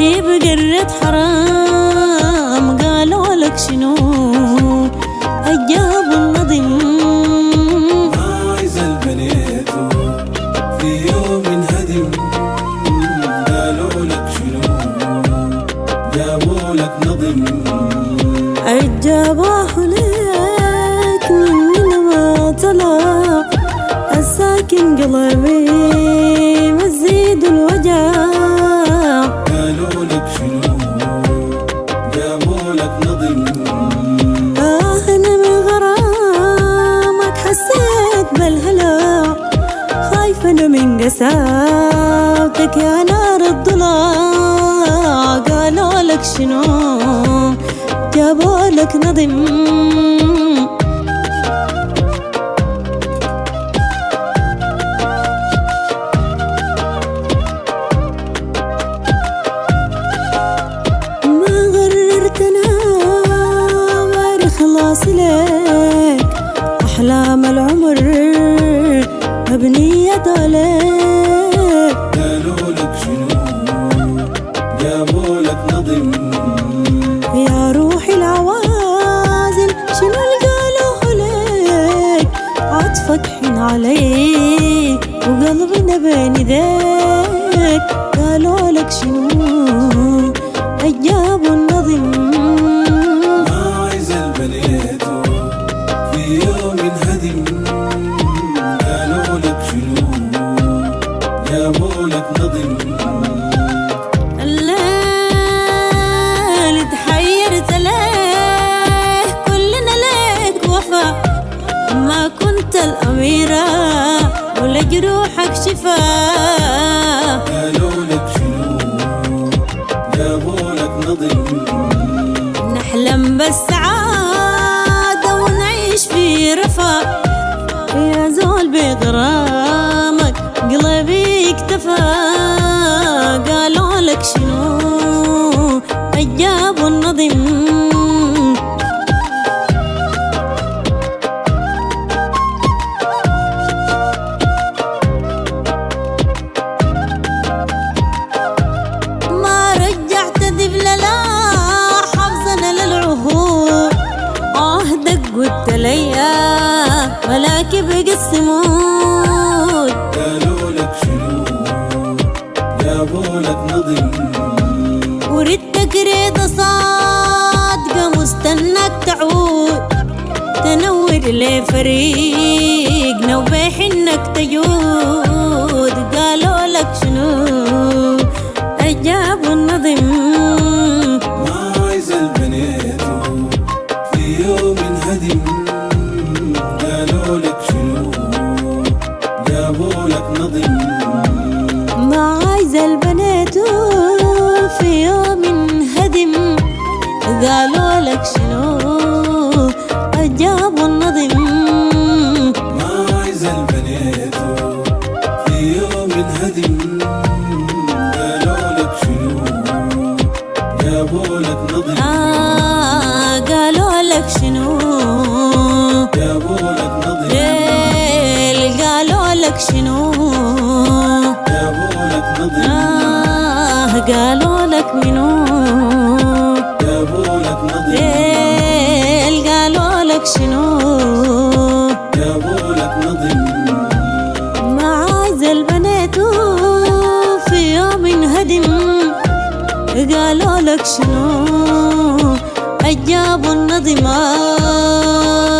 يبقى الرد حرام، قالوا لك شنو أجابوا النظم. ما عايز البنات في يوم هدم، قالوا لك شنو جابوا لك نظم. أجابوه لك من ما طلع الساكن قلبي مزيد الوجع. قالوا لك شنو جابوا لك نظم. أنا من غرامك حسيت بالهلا، خايفة أنا من قساوتك يا نار الضلع. قالوا لك شنو جابوا لك نظم. لك أحلام العمر مبنية عليك. قالوا لك شنو جابوا لك نظم. يا روحي العوازل شنو قالوه لك، عطفك حن علي وقلبنا بين يديك. قالوا لك شنو أجابوا النظم. يوم هدم، قالوا لك شنو جابوا لك نظم. الليل تحيرت ليه كلنا ليك وفا، ما كنت الأميرة ولا جروحك شفا. قالوا لك شنو جابوا لك نظم. نحلم بالسعادة ونعيش في رفا، يا زول بغرامك قلبي اكتفى. قالوا لك شنو أجابوا النظم. ما رجعت ذبل لا حافظنا للعهود، قلت ليا ملاكي بقى السمود. قالوا لك شنو جابوا لك نظم. وردك ريضة صادقة مستناك تعود، تنور لي فريقنا وبحنك تجود. قالوا لك شنو أجابوا النظم. ما عايز البنات في يوم هدم، قالوا لك شنو جابوا لك نظم. ما عايزة البنات في يوم هدم، قالوا لك شنو أجابوا النظم. ما عايز البنات في يوم هدم، قالوا لك شنو جابوا لك نظم. قالوا لك شنو جابوا لك نظم. قالوا لك شنو جابوا لك نظم. قالوا لك منو جابوا لك نظم. قالوا لك شنو جابوا لك نظم. ما عايز البنات في يوم هدم، قالوا لك شنو أجابوا النظم.